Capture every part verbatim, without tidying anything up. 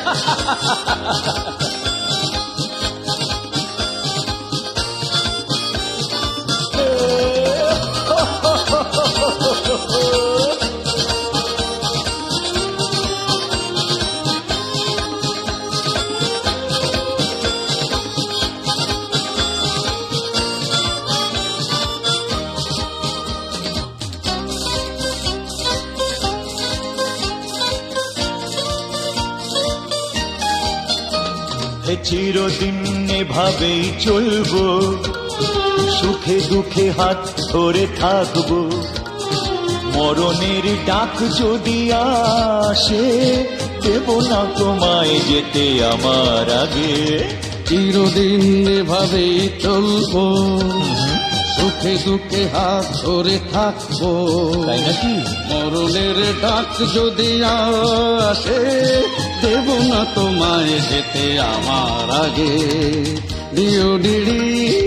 চিরদিন এভাবেই চলবো, সুখে দুঃখে হাত ধরে থাকবো। মরণের ডাক যদি আসে, দেব না তোমায় যেতে আমার আগে। চিরদিন এভাবেই চলবো, সুখে দুঃখে হাত ধরে থাকবো। তাই নাকি? মরণের ডাক যদি আসে, দেব না তোমায় যেতে আমার আগে। ডিও ডিড়ি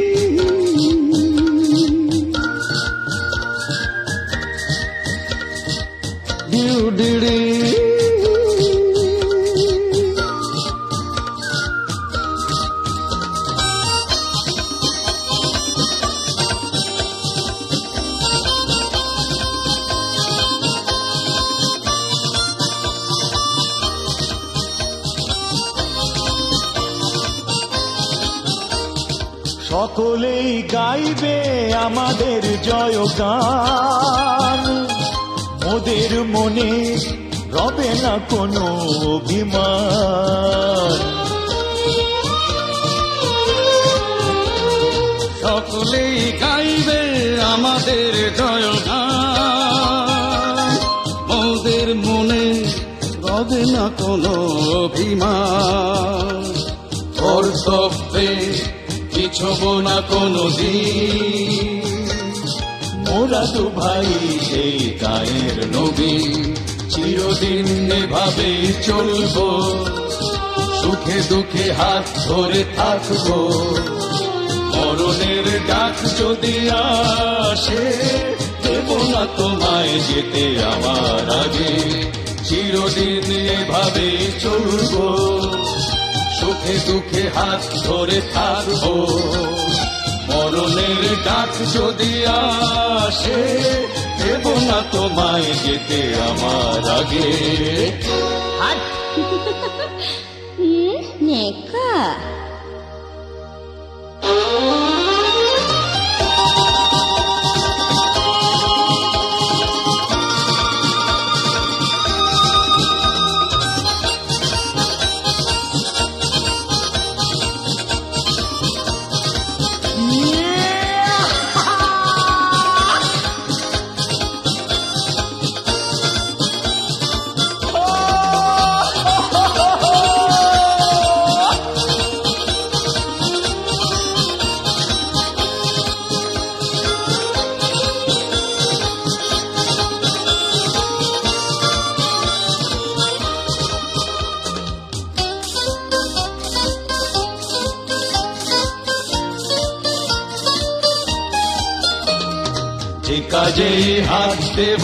ডিও ডিড়ি সকলেই গাইবে আমাদের জয়গান, মোদের মনে রবে না কোনো অভিমান। সকলেই গাইবে আমাদের জয়গান, মোদের মনে রবে না কোনো অভিমান। কর্তব্যে পিছব না কোনো দিন, মোরা তো ভাই এই গায়ের নবী। চিরদিন এভাবে চলবো, সুখে দুঃখে হাত ধরে থাকবো। মরণের ডাক যদি আসে, দেব না তোমায় যেতে আমার আগে। চিরদিন এভাবে চলবো, সুখে দুঃখে হাত ধরে থাকবো। মরণের ডাক যদি আসে, দেব না তোমায় যেতে আমার আগে। নেকা যে কাজে হাত দেব,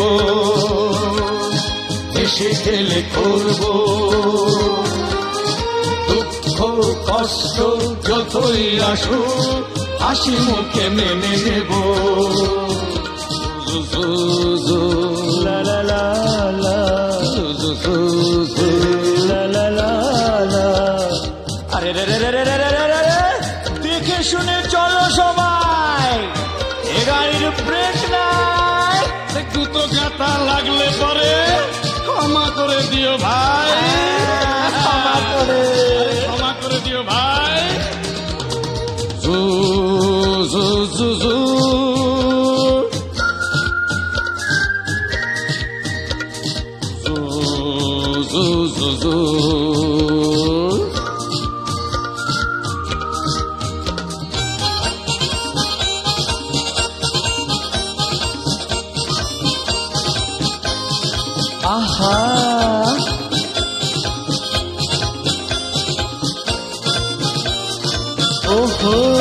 হেসে খেলে করব। দুঃখ কষ্ট যতই আসুক, হাসি মুখে মেনে নেব। লা লা লা লা, লা লা লা লা। আরে রে রে রে রে রে রে রে, দেখে শুনে চলো সবাই, এ গাড়ির ব্রেক নাই। দুটো গাতা লাগলে পরে ক্ষমা করে দিও ভাই, ক্ষমা করে ক্ষমা করে দিও ভাই। জু জু জু জু জু জু জু। আহা, ওহো।